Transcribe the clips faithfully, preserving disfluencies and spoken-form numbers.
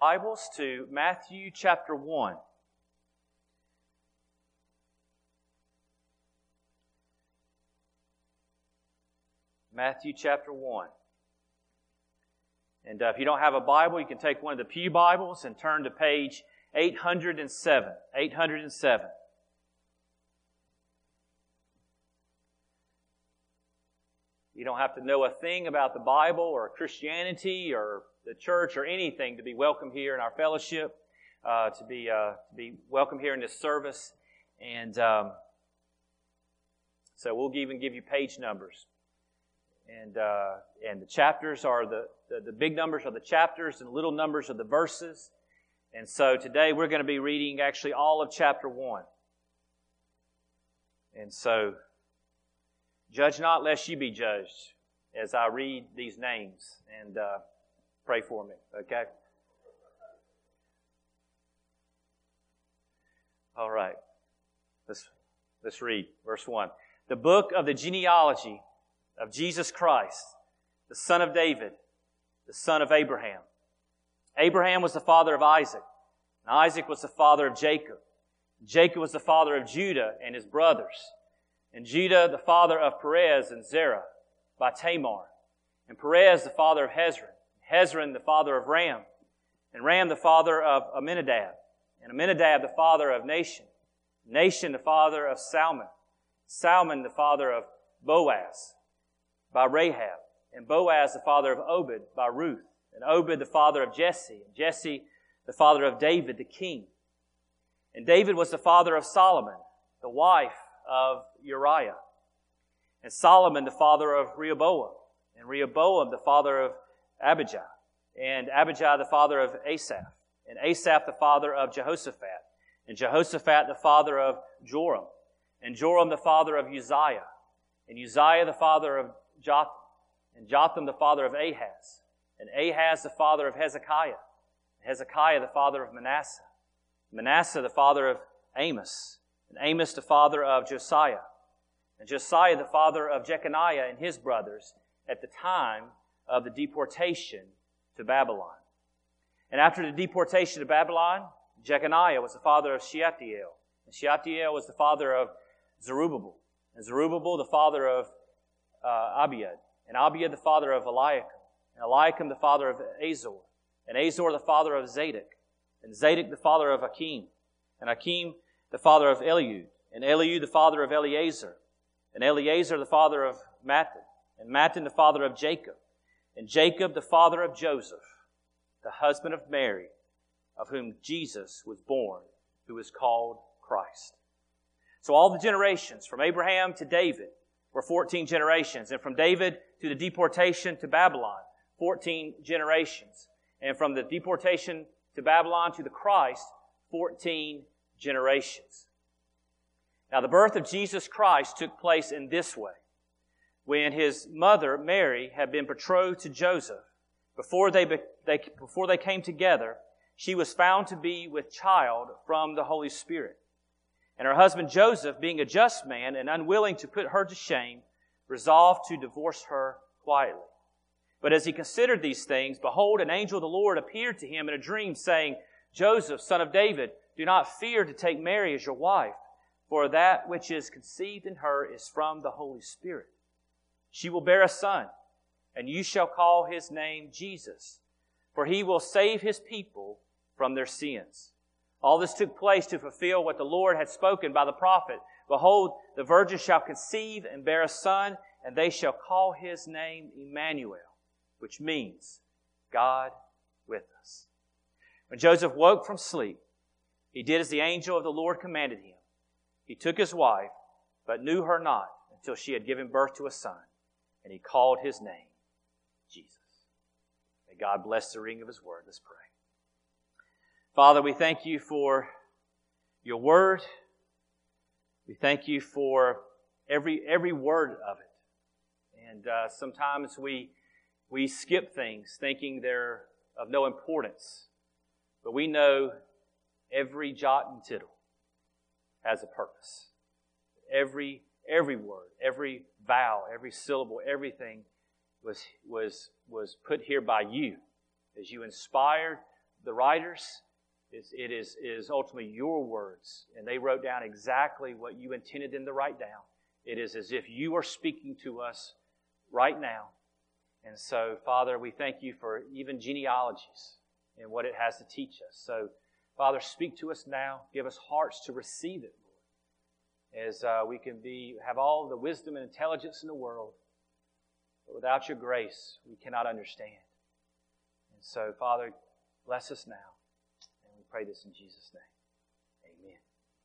Bibles to Matthew chapter one. Matthew chapter one. And uh, if you don't have a Bible, you can take one of the Pew Bibles and turn to page eight hundred seven. eight hundred seven. You don't have to know a thing about the Bible or Christianity or the church or anything to be welcome here in our fellowship, uh, to be uh, to be welcome here in this service. And um, so we'll even give you page numbers. And uh, and the chapters are the, the, the big numbers are the chapters and the little numbers are the verses. And so today we're going to be reading actually all of chapter one. And so, judge not lest you be judged as I read these names. And uh, pray for me, okay? All right. Let's, let's read verse one. The book of the genealogy of Jesus Christ, the son of David, the son of Abraham. Abraham was the father of Isaac, and Isaac was the father of Jacob. Jacob was the father of Judah and his brothers, and Judah the father of Perez and Zerah by Tamar, and Perez the father of Hezron, Hezron the father of Ram, and Ram the father of Amminadab, and Amminadab the father of Nahshon, Nahshon the father of Salmon, Salmon the father of Boaz by Rahab, and Boaz the father of Obed by Ruth, and Obed the father of Jesse, and Jesse the father of David the king. And David was the father of Solomon, the wife of Uriah, and Solomon the father of Rehoboam, and Rehoboam the father of Abijah, and Abijah the father of Asaph, and Asaph the father of Jehoshaphat, and Jehoshaphat the father of Joram, and Joram the father of Uzziah, and Uzziah the father of Jotham, and Jotham the father of Ahaz, and Ahaz the father of Hezekiah, and Hezekiah the father of Manasseh, Manasseh the father of Amos, and Amos the father of Josiah, and Josiah the father of Jeconiah and his brothers at the time of the deportation to Babylon. And after the deportation to Babylon, Jeconiah was the father of Shealtiel, and Shealtiel was the father of Zerubbabel, and Zerubbabel the father of uh, Abiud, and Abiud the father of Eliakim, and Eliakim the father of Azor, and Azor the father of Zadok, and Zadok the father of Akim, and Akim the father of Eliud, and Eliud the father of Eleazar, and Eleazar the father of Matthan, and Matthan the father of Jacob, and Jacob the father of Joseph, the husband of Mary, of whom Jesus was born, who is called Christ. So all the generations from Abraham to David were fourteen generations, and from David to the deportation to Babylon, fourteen generations, and from the deportation to Babylon to the Christ, fourteen generations. Now the birth of Jesus Christ took place in this way. When his mother, Mary, had been betrothed to Joseph, before they, they, before they came together, she was found to be with child from the Holy Spirit. And her husband Joseph, being a just man and unwilling to put her to shame, resolved to divorce her quietly. But as he considered these things, behold, an angel of the Lord appeared to him in a dream, saying, Joseph, son of David, do not fear to take Mary as your wife, for that which is conceived in her is from the Holy Spirit. She will bear a son, and you shall call his name Jesus, for he will save his people from their sins. All this took place to fulfill what the Lord had spoken by the prophet. Behold, the virgin shall conceive and bear a son, and they shall call his name Emmanuel, which means God with us. When Joseph woke from sleep, he did as the angel of the Lord commanded him. He took his wife, but knew her not until she had given birth to a son, and he called his name Jesus. May God bless the reading of his word. Let's pray. Father, we thank you for your word. We thank you for every every word of it. And uh, sometimes we we skip things thinking they're of no importance. But we know every jot and tittle has a purpose. Every every word, every vow, every syllable, everything was was was put here by you as you inspired the writers. It's, it is, is ultimately your words. And they wrote down exactly what you intended them to write down. It is as if you are speaking to us right now. And so, Father, we thank you for even genealogies and what it has to teach us. So, Father, speak to us now. Give us hearts to receive it, Lord, as uh, we can be have all the wisdom and intelligence in the world. But without your grace, we cannot understand. And so, Father, bless us now. And we pray this in Jesus' name. Amen.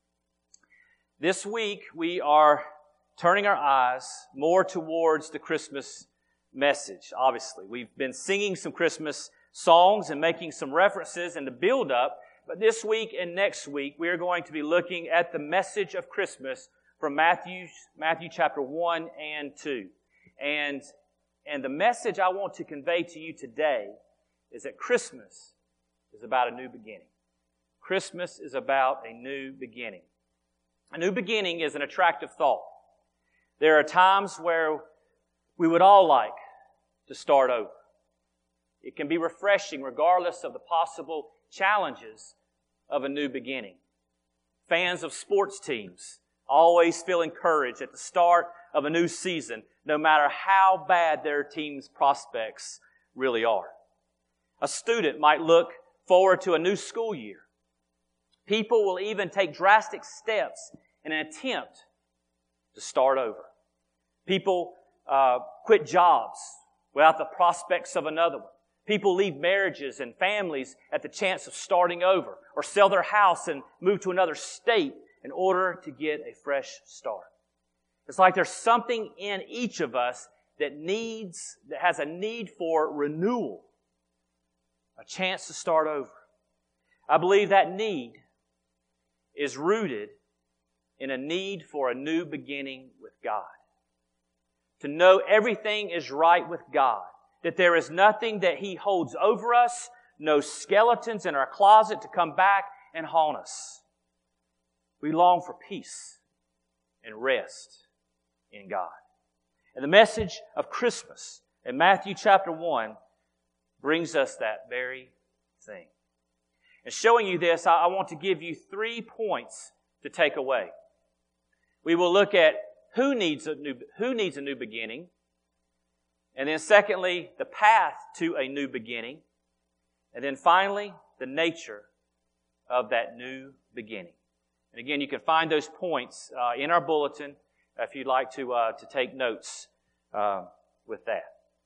This week, we are turning our eyes more towards the Christmas message, obviously. We've been singing some Christmas songs and making some references in the build-up, but this week and next week, we are going to be looking at the message of Christmas from Matthew, Matthew chapter one and two. And, and the message I want to convey to you today is that Christmas is about a new beginning. Christmas is about a new beginning. A new beginning is an attractive thought. There are times where we would all like to start over. It can be refreshing regardless of the possible challenges of a new beginning. Fans of sports teams always feel encouraged at the start of a new season, no matter how bad their team's prospects really are. A student might look forward to a new school year. People will even take drastic steps in an attempt to start over. People uh, quit jobs without the prospects of another one. People leave marriages and families at the chance of starting over, or sell their house and move to another state in order to get a fresh start. It's like there's something in each of us that needs, that has a need for renewal, a chance to start over. I believe that need is rooted in a need for a new beginning with God. To know everything is right with God. That there is nothing that He holds over us, no skeletons in our closet to come back and haunt us. We long for peace and rest in God. And the message of Christmas in Matthew chapter one brings us that very thing. And showing you this, I want to give you three points to take away. We will look at who needs a new, who needs a new beginning. And then secondly, the path to a new beginning. And then finally, the nature of that new beginning. And again, you can find those points uh, in our bulletin if you'd like to, uh, to take notes uh, with that.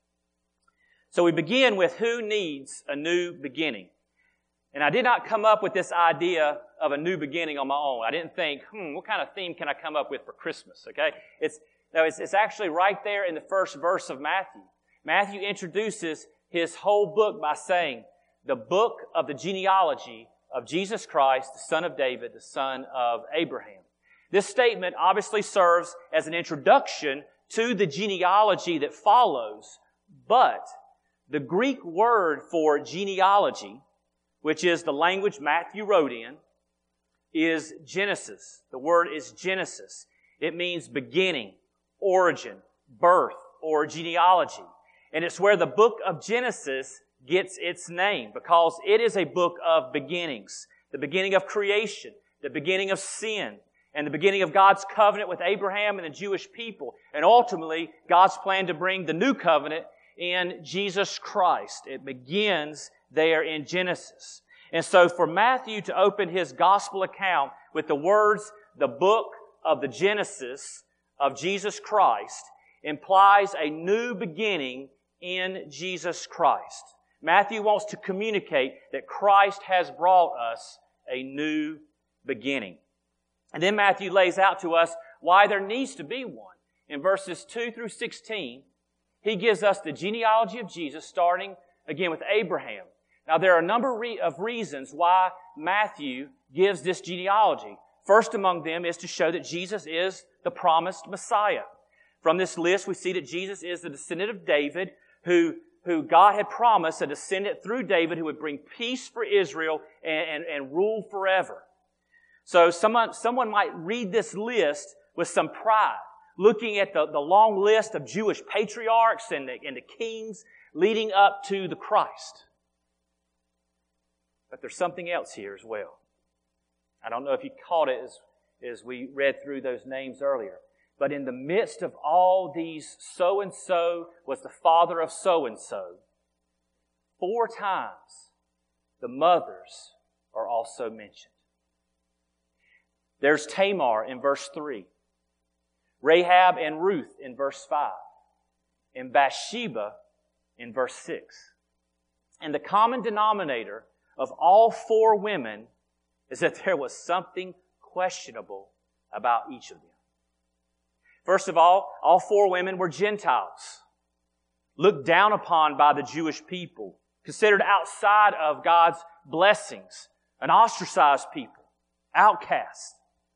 So we begin with who needs a new beginning. And I did not come up with this idea of a new beginning on my own. I didn't think, hmm, what kind of theme can I come up with for Christmas? Okay, it's no, it's, it's actually right there in the first verse of Matthew. Matthew introduces his whole book by saying, the book of the genealogy of Jesus Christ, the son of David, the son of Abraham. This statement obviously serves as an introduction to the genealogy that follows, but the Greek word for genealogy, which is the language Matthew wrote in, is Genesis. The word is Genesis. It means beginning, origin, birth, or genealogy. And it's where the book of Genesis gets its name, because it is a book of beginnings. The beginning of creation, the beginning of sin, and the beginning of God's covenant with Abraham and the Jewish people, and ultimately God's plan to bring the new covenant in Jesus Christ. It begins there in Genesis. And so for Matthew to open his gospel account with the words, the book of the Genesis of Jesus Christ, implies a new beginning in Jesus Christ. Matthew wants to communicate that Christ has brought us a new beginning. And then Matthew lays out to us why there needs to be one. In verses two through sixteen, he gives us the genealogy of Jesus, starting again with Abraham. Now, there are a number of reasons why Matthew gives this genealogy. First among them is to show that Jesus is the promised Messiah. From this list, we see that Jesus is the descendant of David, who, who God had promised, a descendant through David who would bring peace for Israel and, and, and rule forever. So someone, someone might read this list with some pride, looking at the, the long list of Jewish patriarchs and the, and the kings leading up to the Christ. But there's something else here as well. I don't know if you caught it as, as we read through those names earlier. But in the midst of all these, so-and-so was the father of so-and-so, four times the mothers are also mentioned. There's Tamar in verse three, Rahab and Ruth in verse five, and Bathsheba in verse six. And the common denominator of all four women is that there was something questionable about each of them. First of all, all four women were Gentiles, looked down upon by the Jewish people, considered outside of God's blessings, an ostracized people, outcast.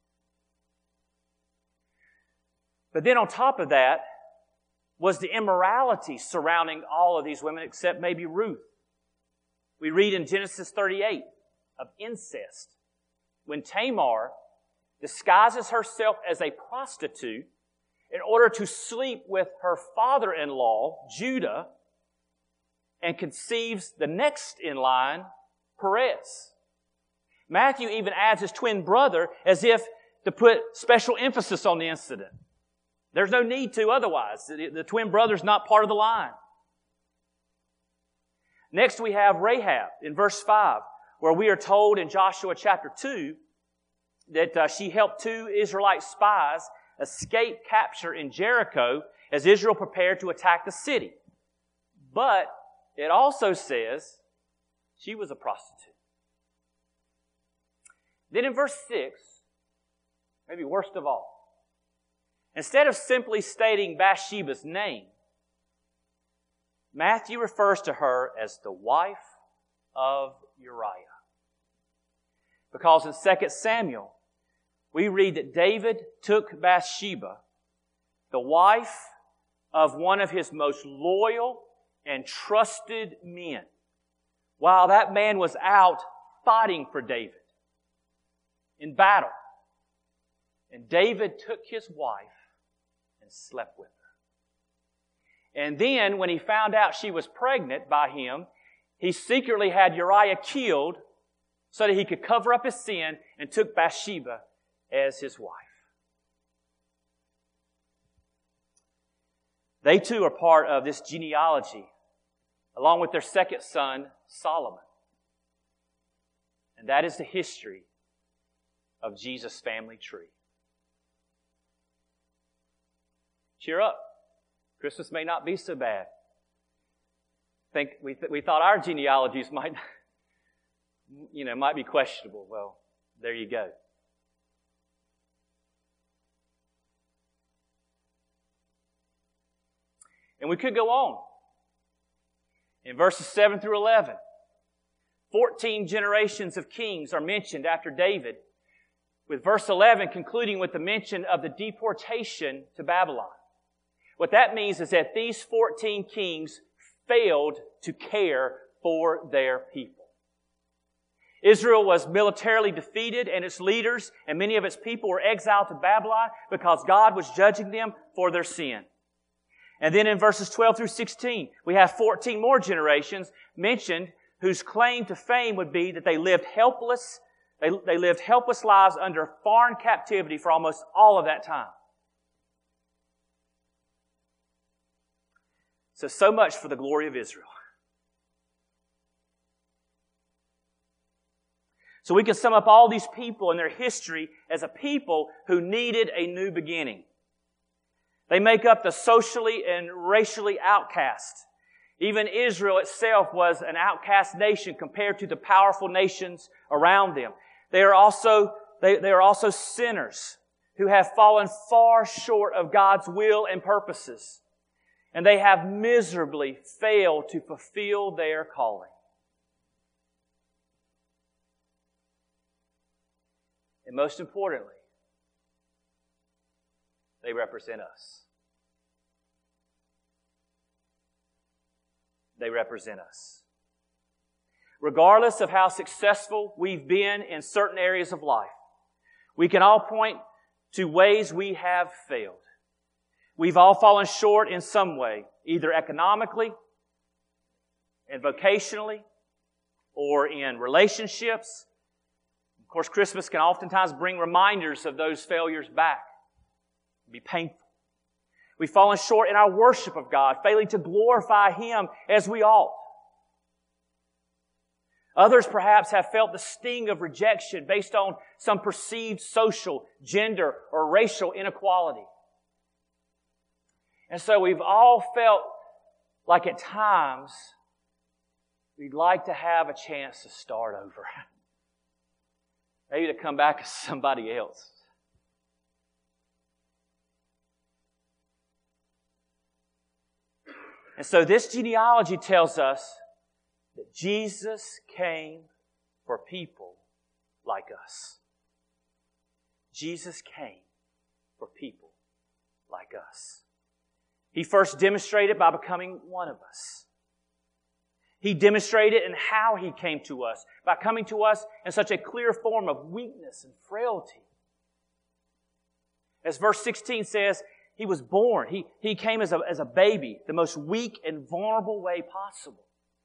But then on top of that was the immorality surrounding all of these women, except maybe Ruth. We read in Genesis thirty-eight of incest, when Tamar disguises herself as a prostitute in order to sleep with her father-in-law, Judah, and conceives the next in line, Perez. Matthew even adds his twin brother as if to put special emphasis on the incident. There's no need to otherwise. The, the twin brother's not part of the line. Next we have Rahab in verse five, where we are told in Joshua chapter two that uh, she helped two Israelite spies escape capture in Jericho as Israel prepared to attack the city. But it also says she was a prostitute. Then in verse six, maybe worst of all, instead of simply stating Bathsheba's name, Matthew refers to her as the wife of Uriah. Because in Second Samuel, we read that David took Bathsheba, the wife of one of his most loyal and trusted men, while that man was out fighting for David in battle. And David took his wife and slept with her. And then when he found out she was pregnant by him, he secretly had Uriah killed so that he could cover up his sin, and took Bathsheba as his wife. They too are part of this genealogy, along with their second son, Solomon. And that is the history of Jesus' family tree. Cheer up. Christmas may not be so bad. Think we th- we thought our genealogies might, you know, might be questionable. Well, there you go. And we could go on. In verses seven through eleven, fourteen generations of kings are mentioned after David, with verse eleven concluding with the mention of the deportation to Babylon. What that means is that these fourteen kings failed to care for their people. Israel was militarily defeated, and its leaders and many of its people were exiled to Babylon because God was judging them for their sin. And then in verses twelve through sixteen, we have fourteen more generations mentioned whose claim to fame would be that they lived helpless, they, they lived helpless lives under foreign captivity for almost all of that time. So, so much for the glory of Israel. So we can sum up all these people and their history as a people who needed a new beginning. They make up the socially and racially outcast. Even Israel itself was an outcast nation compared to the powerful nations around them. They are also, they, they are also sinners who have fallen far short of God's will and purposes. And they have miserably failed to fulfill their calling. And most importantly, they represent us. They represent us. Regardless of how successful we've been in certain areas of life, we can all point to ways we have failed. We've all fallen short in some way, either economically and vocationally, or in relationships. Of course, Christmas can oftentimes bring reminders of those failures back. It can be painful. We've fallen short in our worship of God, failing to glorify Him as we ought. Others perhaps have felt the sting of rejection based on some perceived social, gender, or racial inequality. And so we've all felt like at times we'd like to have a chance to start over. Maybe to come back as somebody else. And so this genealogy tells us that Jesus came for people like us. Jesus came for people like us. He first demonstrated by becoming one of us. He demonstrated in how He came to us, by coming to us in such a clear form of weakness and frailty. As verse sixteen says, He was born. He, he came as a, as a baby, the most weak and vulnerable way possible.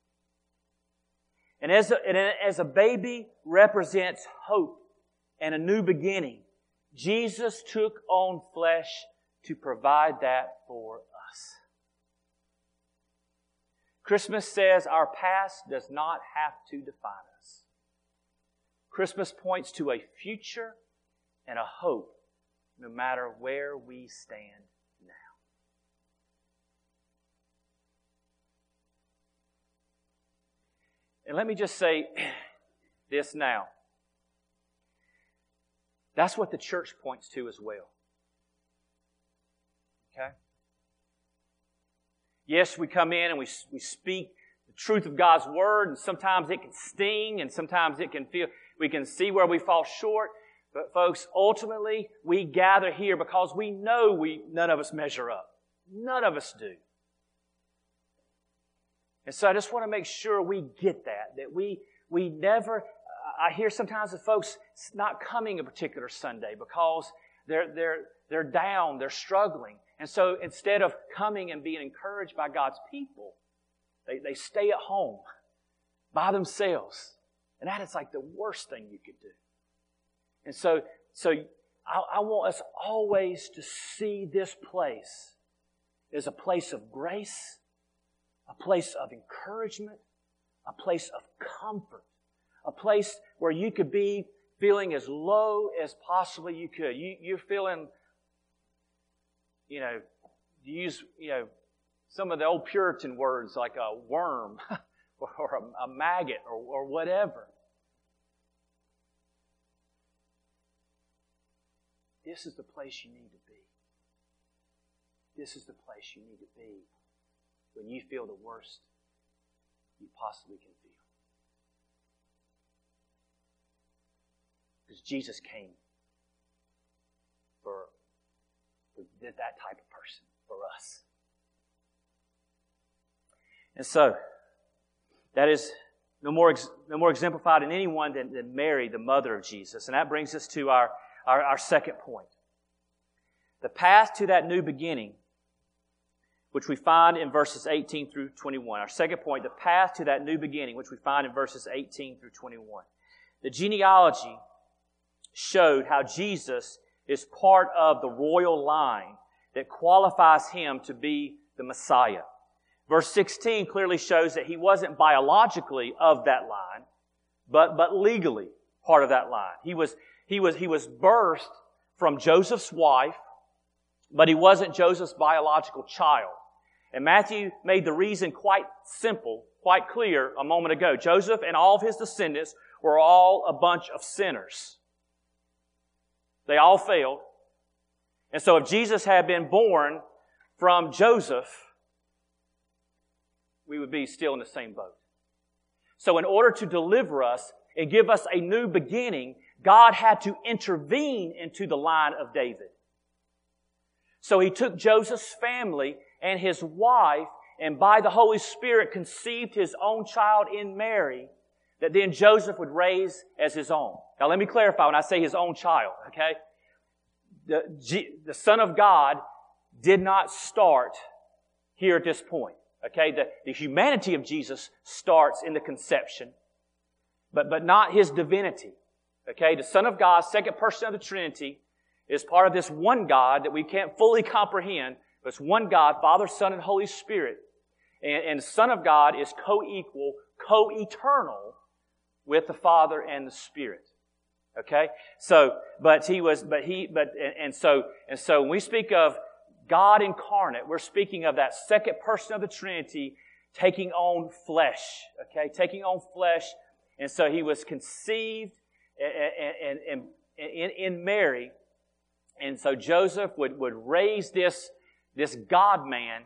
And as a, and as a baby represents hope and a new beginning, Jesus took on flesh to provide that for us. Christmas says our past does not have to define us. Christmas points to a future and a hope no matter where we stand now. And let me just say this now. That's what the church points to as well. Okay? Yes, we come in and we, we speak the truth of God's Word, and sometimes it can sting, and sometimes it can feel, we can see where we fall short. But folks, ultimately, we gather here because we know we none of us measure up. None of us do. And so I just want to make sure we get that, that we we never, I hear sometimes of folks not coming a particular Sunday because they're they're they're down, they're struggling. And so instead of coming and being encouraged by God's people, they, they stay at home by themselves. And that is like the worst thing you could do. And so, so I, I want us always to see this place as a place of grace, a place of encouragement, a place of comfort, a place where you could be feeling as low as possibly you could. You, you're feeling, you know, you use, you know, some of the old Puritan words like a worm or a, a maggot or, or whatever. This is the place you need to be. This is the place you need to be when you feel the worst you possibly can feel. Because Jesus came for, for that type of person, for us. And so, that is no more ex, no more exemplified in anyone than, than Mary, the mother of Jesus. And that brings us to our, our, our second point. The path to that new beginning, which we find in verses eighteen through twenty-one. Our second point, the path to that new beginning, which we find in verses eighteen through twenty-one. The genealogy showed how Jesus is part of the royal line that qualifies Him to be the Messiah. Verse sixteen clearly shows that He wasn't biologically of that line, but, but legally part of that line. He was, he was, he was birthed from Joseph's wife, but He wasn't Joseph's biological child. And Matthew made the reason quite simple, quite clear a moment ago. Joseph and all of his descendants were all a bunch of sinners. They all failed. And so if Jesus had been born from Joseph, we would be still in the same boat. So in order to deliver us and give us a new beginning, God had to intervene into the line of David. So He took Joseph's family and his wife, and by the Holy Spirit conceived His own child in Mary, that then Joseph would raise as his own. Now let me clarify when I say his own child, okay? The, G, the Son of God did not start here at this point, okay? The, the humanity of Jesus starts in the conception, but, but not His divinity. Okay, the Son of God, second person of the Trinity, is part of this one God that we can't fully comprehend, but it's one God, Father, Son, and Holy Spirit. And, and the Son of God is co-equal, co-eternal with the Father and the Spirit. Okay? So, but he was, but he, but, and, and so, and so when we speak of God incarnate, we're speaking of that second person of the Trinity taking on flesh. Okay? Taking on flesh. And so He was conceived and, and, and in, in Mary. And so Joseph would, would raise this, this God-man.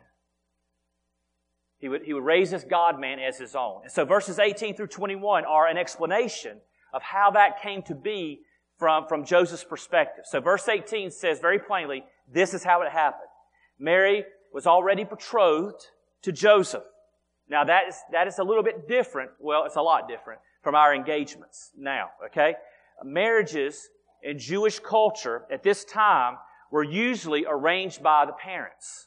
He would, he would raise this God-man as His own. And so verses eighteen through twenty-one are an explanation of how that came to be from, from Joseph's perspective. So verse eighteen says very plainly, this is how it happened. Mary was already betrothed to Joseph. Now that is, that is a little bit different. Well, it's a lot different from our engagements now, okay? Marriages in Jewish culture at this time were usually arranged by the parents.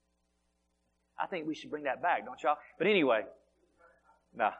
I think we should bring that back, don't y'all? But anyway, no.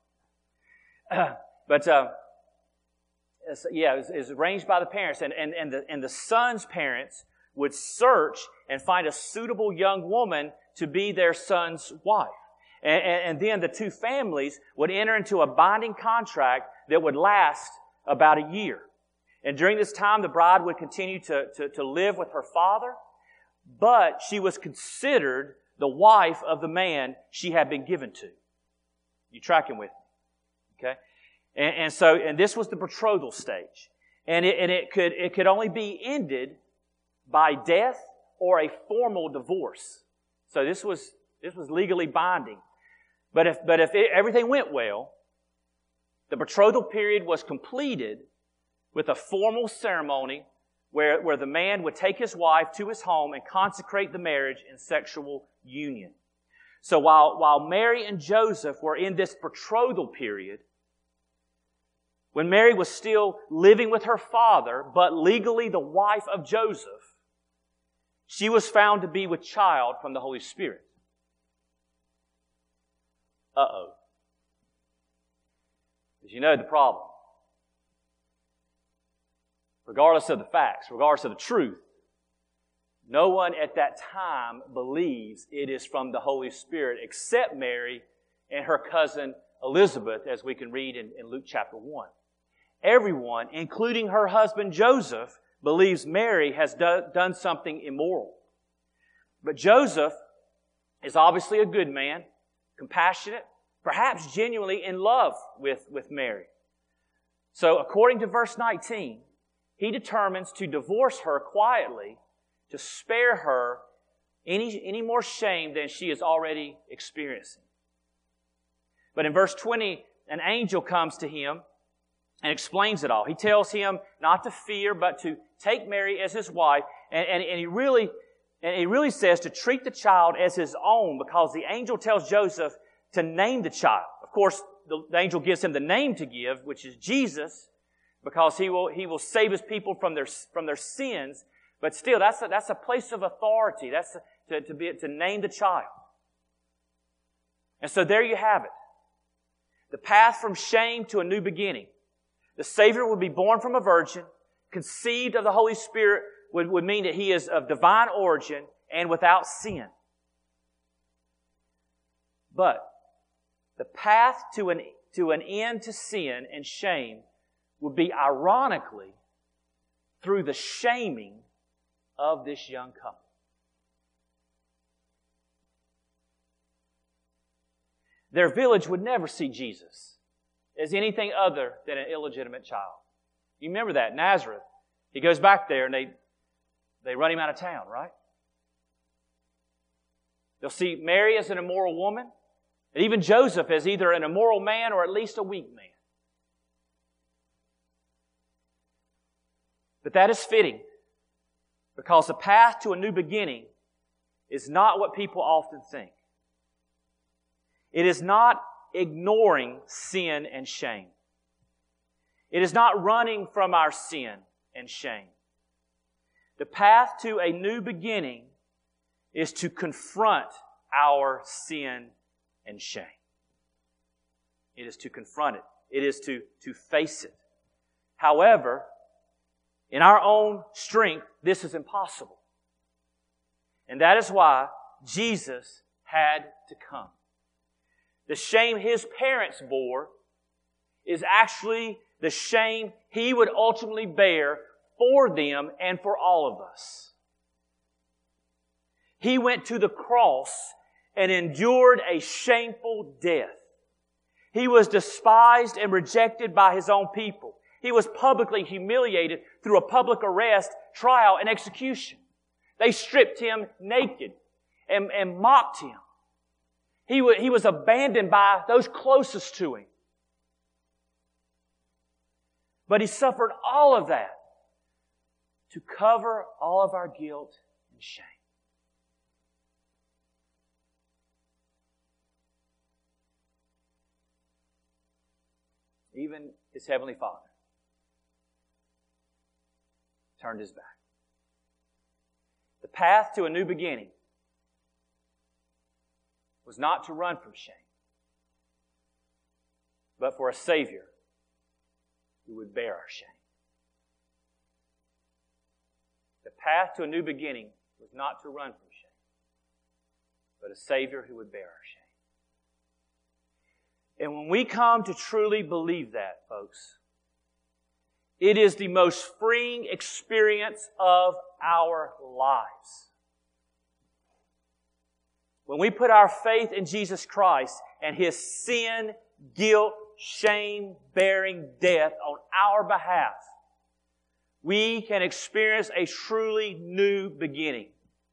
Uh, but uh, yeah, it was, it was arranged by the parents, and and and the and the son's parents would search and find a suitable young woman to be their son's wife, and, and, and then the two families would enter into a binding contract that would last about a year. And during this time, the bride would continue to, to, to live with her father, but she was considered the wife of the man she had been given to. You tracking with me? Okay? And, and so, and this was the betrothal stage. And it, and it could, it could only be ended by death or a formal divorce. So this was, this was legally binding. But if, but if it, everything went well, the betrothal period was completed with a formal ceremony where, where the man would take his wife to his home and consecrate the marriage in sexual union. So while, while Mary and Joseph were in this betrothal period, when Mary was still living with her father, but legally the wife of Joseph, she was found to be with child from the Holy Spirit. Uh-oh. As you know the problem. Regardless of the facts, regardless of the truth, no one at that time believes it is from the Holy Spirit except Mary and her cousin Elizabeth, as we can read in, in Luke chapter one. Everyone, including her husband Joseph, believes Mary has do, done something immoral. But Joseph is obviously a good man, compassionate, perhaps genuinely in love with, with Mary. So according to verse nineteen, he determines to divorce her quietly to spare her any, any more shame than she is already experiencing. But in verse twenty, an angel comes to him and explains it all. He tells him not to fear, but to take Mary as his wife. And, and, and he really and he really says to treat the child as his own, because the angel tells Joseph to name the child. Of course, the, the angel gives him the name to give, which is Jesus, because he will he will save his people from their from their sins. But still, that's a, that's a place of authority. That's a, to to be to name the child. And so there you have it. The path from shame to a new beginning. The Savior would be born from a virgin, conceived of the Holy Spirit would, would mean that He is of divine origin and without sin. But the path to an, to an end to sin and shame would be ironically through the shaming of this young couple. Their village would never see Jesus as anything other than an illegitimate child. You remember that, Nazareth. He goes back there and they, they run him out of town, right? They'll see Mary as an immoral woman, and even Joseph as either an immoral man or at least a weak man. But that is fitting, because the path to a new beginning is not what people often think. It is not ignoring sin and shame. It is not running from our sin and shame. The path to a new beginning is to confront our sin and shame. It is to confront it. It is to, to face it. However, in our own strength, this is impossible. And that is why Jesus had to come. The shame His parents bore is actually the shame He would ultimately bear for them and for all of us. He went to the cross and endured a shameful death. He was despised and rejected by His own people. He was publicly humiliated through a public arrest, trial, and execution. They stripped Him naked and, and mocked Him. He, w- he was abandoned by those closest to Him. But He suffered all of that to cover all of our guilt and shame. Even His Heavenly Father turned His back. The path to a new beginning was not to run from shame, but for a Savior who would bear our shame. The path to a new beginning was not to run from shame, but a Savior who would bear our shame. And when we come to truly believe that, folks, it is the most freeing experience of our lives. When we put our faith in Jesus Christ and His sin, guilt, shame-bearing death on our behalf, we can experience a truly new beginning.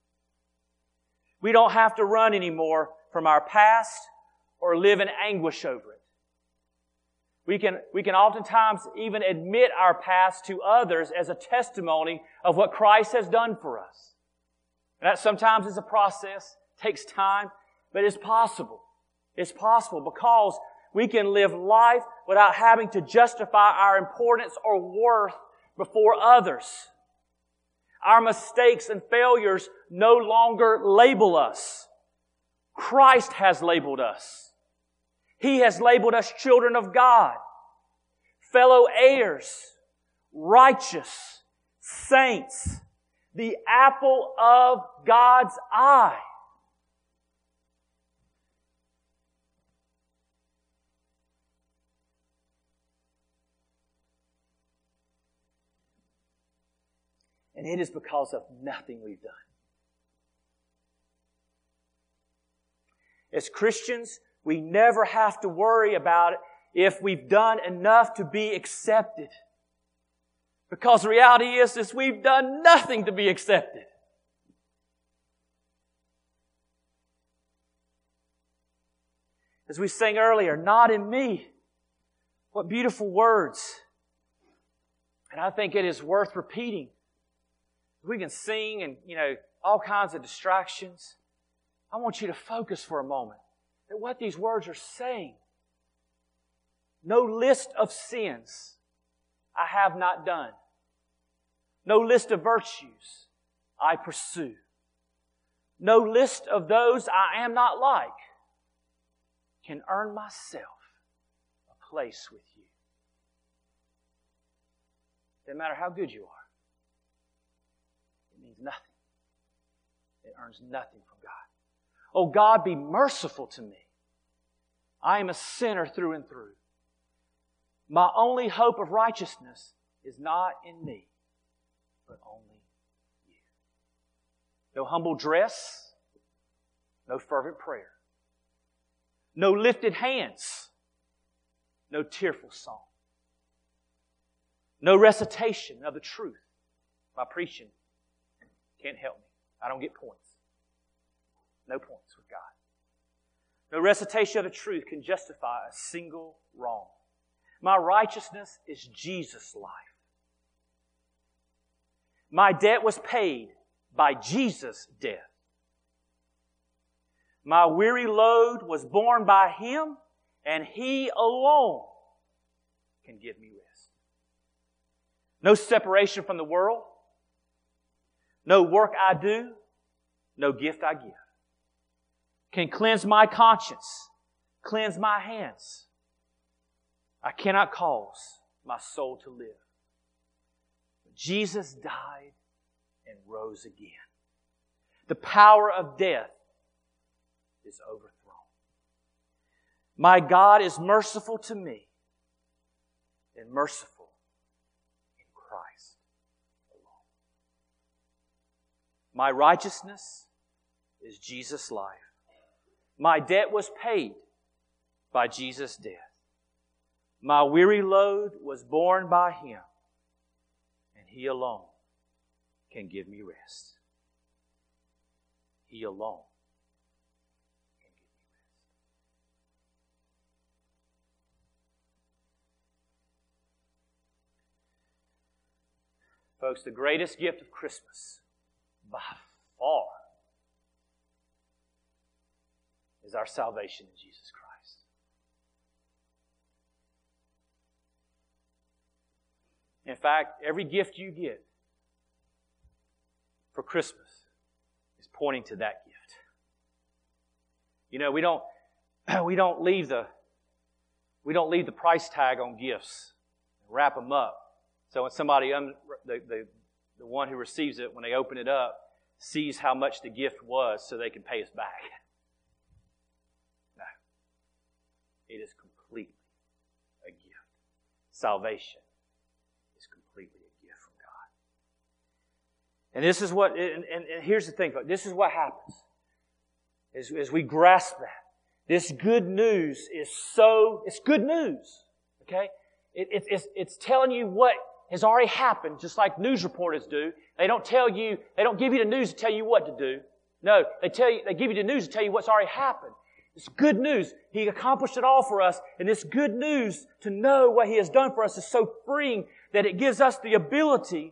We don't have to run anymore from our past or live in anguish over it. We can, we can oftentimes even admit our past to others as a testimony of what Christ has done for us. And that sometimes is a process, takes time, but it's possible. It's possible because we can live life without having to justify our importance or worth before others. Our mistakes and failures no longer label us. Christ has labeled us. He has labeled us children of God, fellow heirs, righteous, saints, the apple of God's eye. And it is because of nothing we've done. As Christians, we never have to worry about it if we've done enough to be accepted. Because the reality is, is we've done nothing to be accepted. As we sang earlier, not in me. What beautiful words. And I think it is worth repeating. We can sing and, you know, all kinds of distractions. I want you to focus for a moment at what these words are saying. No list of sins I have not done. No list of virtues I pursue. No list of those I am not like can earn myself a place with you. Doesn't matter how good you are. It means nothing. It earns nothing from God. Oh God, be merciful to me. I am a sinner through and through. My only hope of righteousness is not in me, but only you. No humble dress, no fervent prayer, no lifted hands, no tearful song, no recitation of the truth. My preaching can't help me. I don't get points. No points with God. No recitation of the truth can justify a single wrong. My righteousness is Jesus' life. My debt was paid by Jesus' death. My weary load was borne by Him, and He alone can give me rest. No separation from the world. No work I do. No gift I give can cleanse my conscience, cleanse my hands. I cannot cause my soul to live. But Jesus died and rose again. The power of death is overthrown. My God is merciful to me and merciful in Christ alone. My righteousness is Jesus' life. My debt was paid by Jesus' death. My weary load was borne by Him, and He alone can give me rest. He alone can give me rest. Folks, the greatest gift of Christmas, by far, is our salvation in Jesus Christ. In fact, every gift you get for Christmas is pointing to that gift. You know, we don't we don't leave the we don't leave the price tag on gifts and wrap them up. So when somebody um, the, the the one who receives it, when they open it up, sees how much the gift was, so they can pay us back. No, it is completely a gift. Salvation is completely a gift from God. And this is what, and, and, and here's the thing, folks, this is what happens as, as we grasp that. This good news is so, it's good news, okay? It, it, it's, it's telling you what has already happened, just like news reporters do. They don't tell you, they don't give you the news to tell you what to do. No, they tell you, they give you the news to tell you what's already happened. It's good news. He accomplished it all for us. And this good news to know what He has done for us is so freeing that it gives us the ability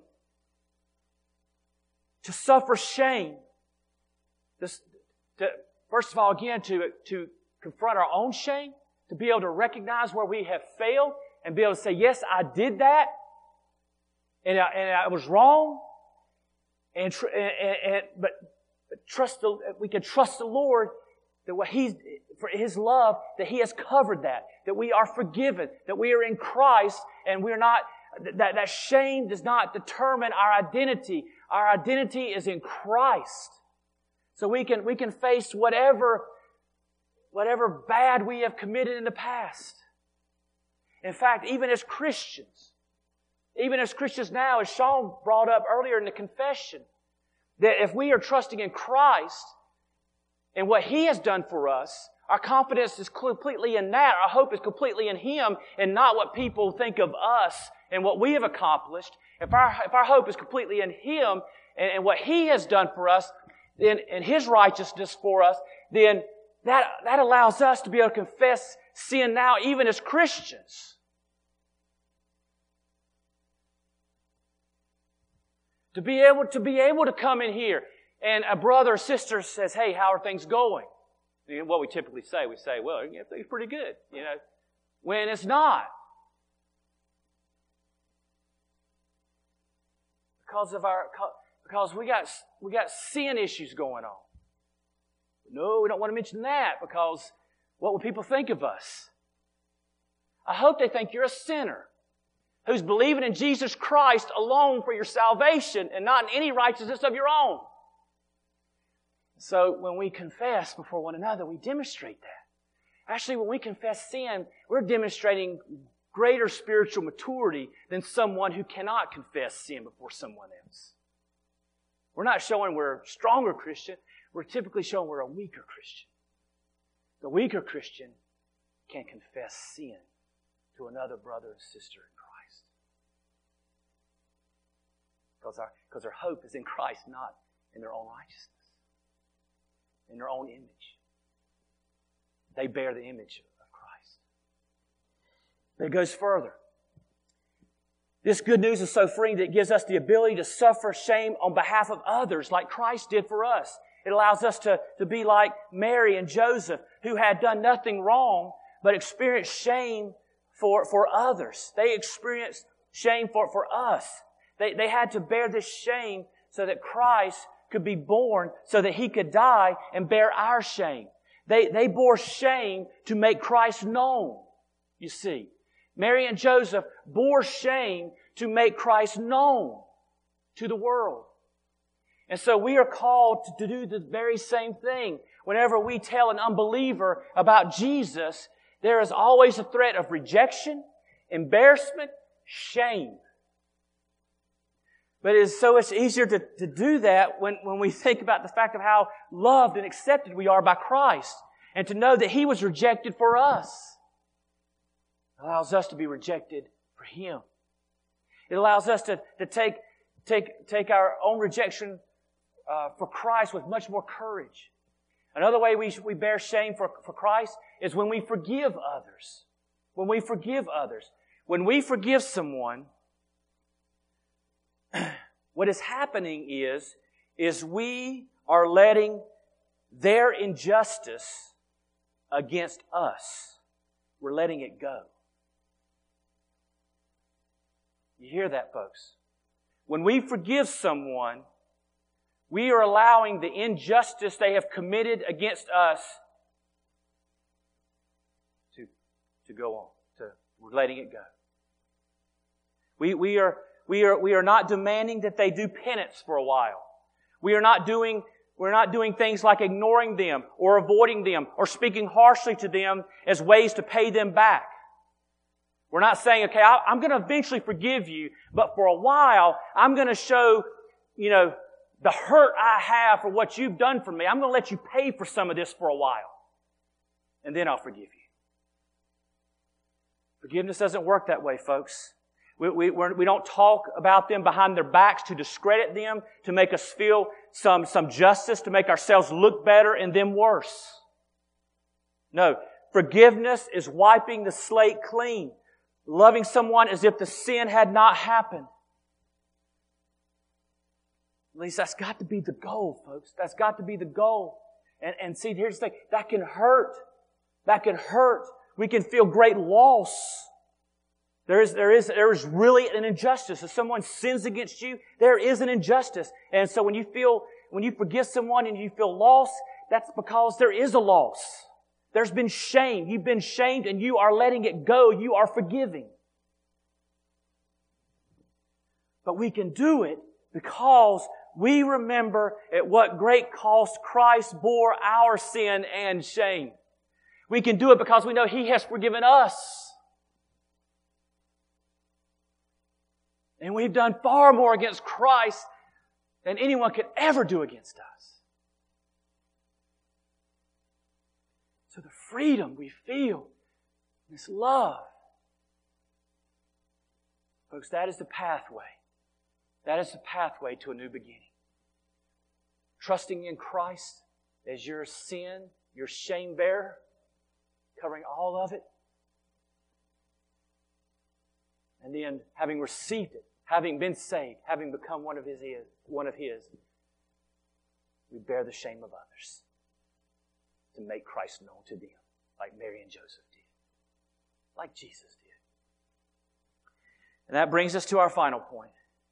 to suffer shame. This, to, first of all, again, to, to confront our own shame, to be able to recognize where we have failed and be able to say, yes, I did that, and I, and I was wrong, and, tr- and, and but, but trust the, we can trust the Lord that what He's, for His love, that He has covered that, that we are forgiven, that we are in Christ, and we're not, that, that shame does not determine our identity. Our identity is in Christ. So we can, we can face whatever, whatever bad we have committed in the past. In fact, even as Christians, even as Christians now, as Sean brought up earlier in the confession, that if we are trusting in Christ and what He has done for us, our confidence is completely in that. Our hope is completely in Him and not what people think of us and what we have accomplished. If our, if our hope is completely in Him and, and what He has done for us, then, and His righteousness for us, then that, that allows us to be able to confess sin now, even as Christians. To be able to be able to come in here and a brother or sister says, hey, how are things going? And what we typically say, we say, well, everything's pretty good, you know, when it's not. Because of our, because we got, we got sin issues going on. No, we don't want to mention that because what will people think of us? I hope they think you're a sinner who's believing in Jesus Christ alone for your salvation and not in any righteousness of your own. So when we confess before one another, we demonstrate that. Actually, when we confess sin, we're demonstrating greater spiritual maturity than someone who cannot confess sin before someone else. We're not showing we're a stronger Christian. We're typically showing we're a weaker Christian. The weaker Christian can confess sin to another brother and sister in Christ. Because our, because their hope is in Christ, not in their own righteousness, in their own image. They bear the image of Christ. But it goes further. This good news is so freeing that it gives us the ability to suffer shame on behalf of others like Christ did for us. It allows us to, to be like Mary and Joseph, who had done nothing wrong, but experienced shame for, for others. They experienced shame for, for us. They, they had to bear this shame so that Christ could be born, so that He could die and bear our shame. They, they bore shame to make Christ known, you see. Mary and Joseph bore shame to make Christ known to the world. And so we are called to do the very same thing. Whenever we tell an unbeliever about Jesus, there is always a threat of rejection, embarrassment, shame. But it's so it's easier to, to do that when, when we think about the fact of how loved and accepted we are by Christ. And to know that He was rejected for us. It allows us to be rejected for Him. It allows us to, to take, take, take our own rejection uh, for Christ with much more courage. Another way we, we bear shame for, for Christ is when we forgive others. When we forgive others. When we forgive someone, what is happening is, is we are letting their injustice against us, we're letting it go. You hear that, folks? When we forgive someone, we are allowing the injustice they have committed against us to, to go on. To, we're letting it go. We, we, are, we, are, we are not demanding that they do penance for a while. We are not doing We're not doing things like ignoring them or avoiding them or speaking harshly to them as ways to pay them back. We're not saying, okay, I'm going to eventually forgive you, but for a while, I'm going to show, you know, the hurt I have for what you've done for me. I'm going to let you pay for some of this for a while, and then I'll forgive you. Forgiveness doesn't work that way, folks. We, we, we're, we don't talk about them behind their backs to discredit them, to make us feel some, some justice, to make ourselves look better and them worse. No, forgiveness is wiping the slate clean, loving someone as if the sin had not happened. At least that's got to be the goal, folks. That's got to be the goal. And, and see, here's the thing. That can hurt. That can hurt. We can feel great loss. There is, there is, there is really an injustice. If someone sins against you, there is an injustice. And so when you feel, when you forgive someone and you feel loss, that's because there is a loss. There's been shame. You've been shamed and you are letting it go. You are forgiving. But we can do it because we remember at what great cost Christ bore our sin and shame. We can do it because we know He has forgiven us. And we've done far more against Christ than anyone could ever do against us. So the freedom we feel, this love, folks, that is the pathway. That is the pathway to a new beginning. Trusting in Christ as your sin, your shame bearer, covering all of it. And then, having received it, having been saved, having become one of His, one of His, we bear the shame of others to make Christ known to them, like Mary and Joseph did, like Jesus did. And that brings us to our final point.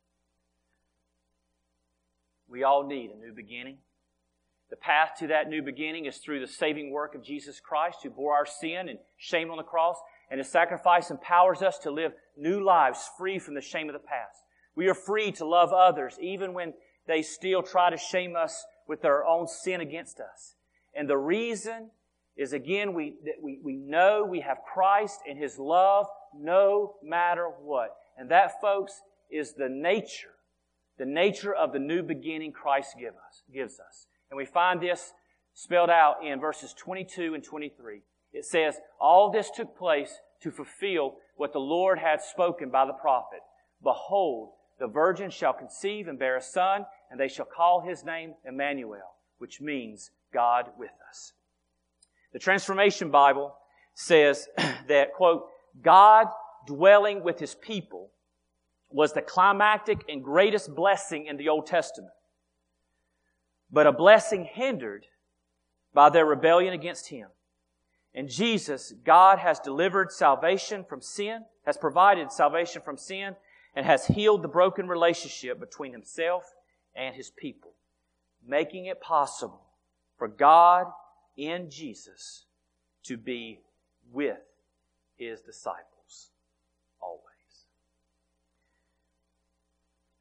We all need a new beginning. The path to that new beginning is through the saving work of Jesus Christ, who bore our sin and shame on the cross, and His sacrifice empowers us to live new lives free from the shame of the past. We are free to love others even when they still try to shame us with their own sin against us. And the reason is, again, we, that we, we know we have Christ and His love no matter what. And that, folks, is the nature, the nature of the new beginning Christ give us, gives us. And we find this spelled out in verses twenty-two and twenty-three. It says, all this took place to fulfill what the Lord had spoken by the prophet. Behold, the virgin shall conceive and bear a son, and they shall call his name Emmanuel, which means God with us. The Transformation Bible says that, quote, God dwelling with His people was the climactic and greatest blessing in the Old Testament, but a blessing hindered by their rebellion against Him. In Jesus, God has delivered salvation from sin, has provided salvation from sin, and has healed the broken relationship between Himself and His people, making it possible for God in Jesus to be with His disciples.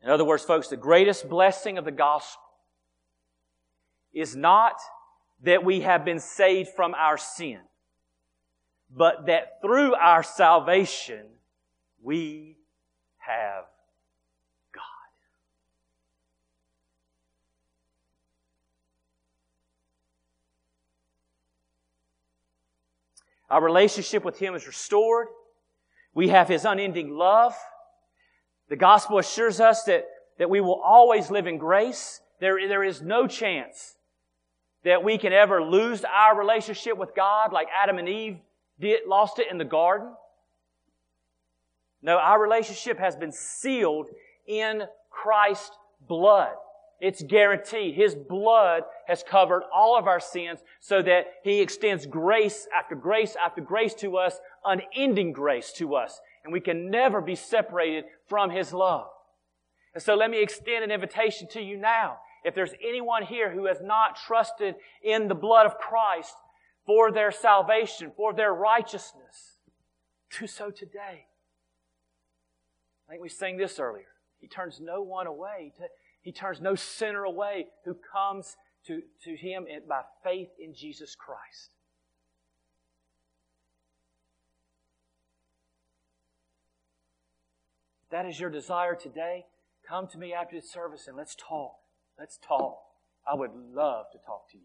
In other words, folks, the greatest blessing of the gospel is not that we have been saved from our sin, but that through our salvation, we have God. Our relationship with Him is restored. We have His unending love. The gospel assures us that, that we will always live in grace. There, there is no chance that we can ever lose our relationship with God like Adam and Eve did, lost it in the garden. No, our relationship has been sealed in Christ's blood. It's guaranteed. His blood has covered all of our sins so that He extends grace after grace after grace to us, unending grace to us. And we can never be separated from His love. And so let me extend an invitation to you now. If there's anyone here who has not trusted in the blood of Christ for their salvation, for their righteousness, do so today. I think we sang this earlier. He turns no one away. He turns no sinner away who comes to, to Him by faith in Jesus Christ. If that is your desire today, come to me after the service and let's talk. Let's talk. I would love to talk to you.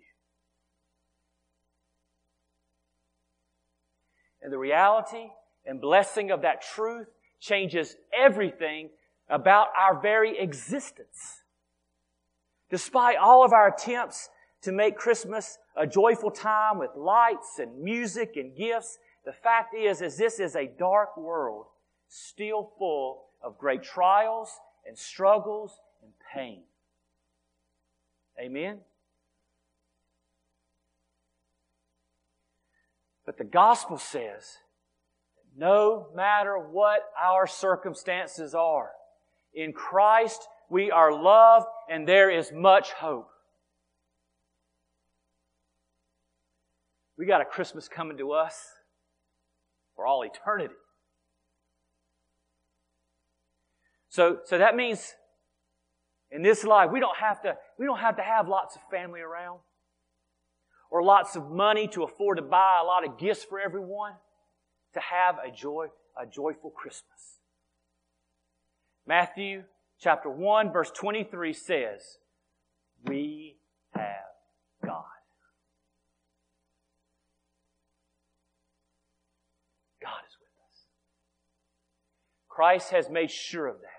And the reality and blessing of that truth changes everything about our very existence. Despite all of our attempts to make Christmas a joyful time with lights and music and gifts, the fact is, is this is a dark world still full of great trials and struggles and pain. Amen? But the gospel says, no matter what our circumstances are, in Christ we are loved and there is much hope. We got a Christmas coming to us for all eternity. So, so that means in this life we don't have to we don't have to have lots of family around or lots of money to afford to buy a lot of gifts for everyone to have a joy a joyful Christmas. Matthew chapter one verse twenty-three says, we have God. God is with us. Christ has made sure of that.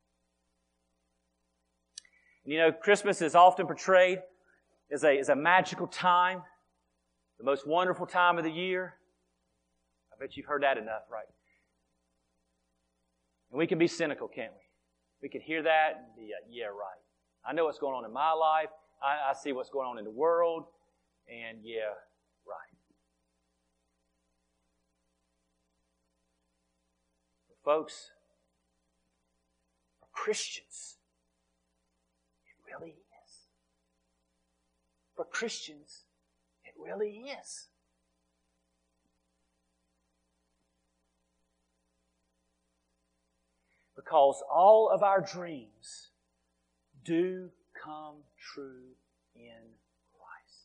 You know, Christmas is often portrayed as a, as a magical time, the most wonderful time of the year. I bet you've heard that enough, right? And we can be cynical, can't we? We can hear that and be like, yeah, right. I know what's going on in my life. I, I see what's going on in the world. And yeah, right. But folks, for Christians, really is. For Christians, it really is. Because all of our dreams do come true in Christ.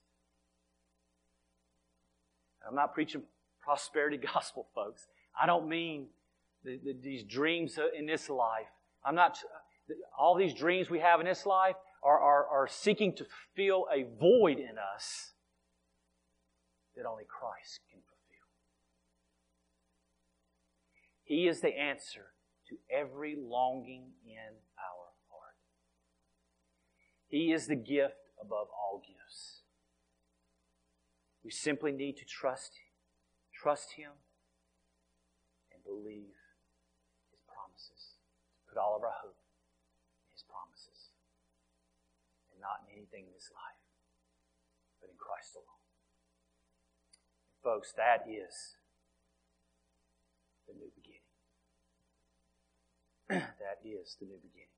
I'm not preaching prosperity gospel, folks. I don't mean the, the, these dreams in this life. I'm not... All these dreams we have in this life Are, are, are seeking to fill a void in us that only Christ can fulfill. He is the answer to every longing in our heart. He is the gift above all gifts. We simply need to trust, trust Him and believe His promises. Put all of our hope in His promises. Not in anything in this life, but in Christ alone. And folks, that is the new beginning. That is the new beginning.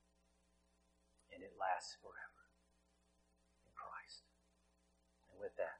And it lasts forever in Christ. And with that,